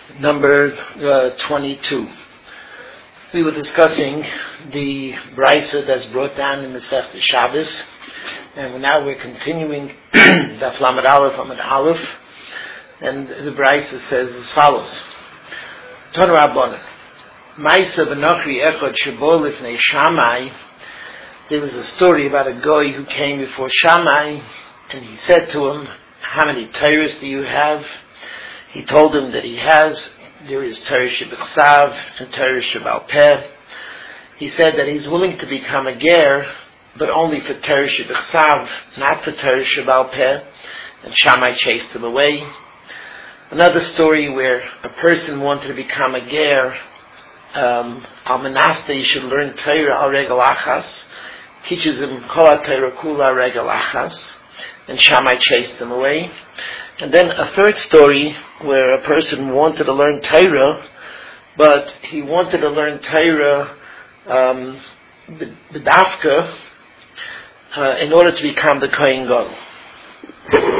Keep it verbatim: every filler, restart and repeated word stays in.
number uh, twenty-two. We were discussing the brisa that's brought down in the Masechta Shabbos, and now we're continuing the Lamed Aleph, Lamed Aleph, and the brisa says as follows: Ton Rabbanan, Ma'aseh v'nochri echad shebo lifnei Shammai. There was a story about a guy who came before Shammai, and he said to him, "How many Torahs do you have?" He told him that he has. There is Torah Shebechsav and Torah Shebal Peh. He said that he's willing to become a ger, but only for Torah Shebechsav, not for Torah Shebal Peh. And Shammai chased him away. Another story where a person wanted to become a ger, um, al menafta, he should learn Torah al regel achas. Teaches him kol Torah kula regel achas, and Shammai chased him away. And then a third story where a person wanted to learn Torah, but he wanted to learn Torah um, b'dafka uh, in order to become the Kohen Gadol.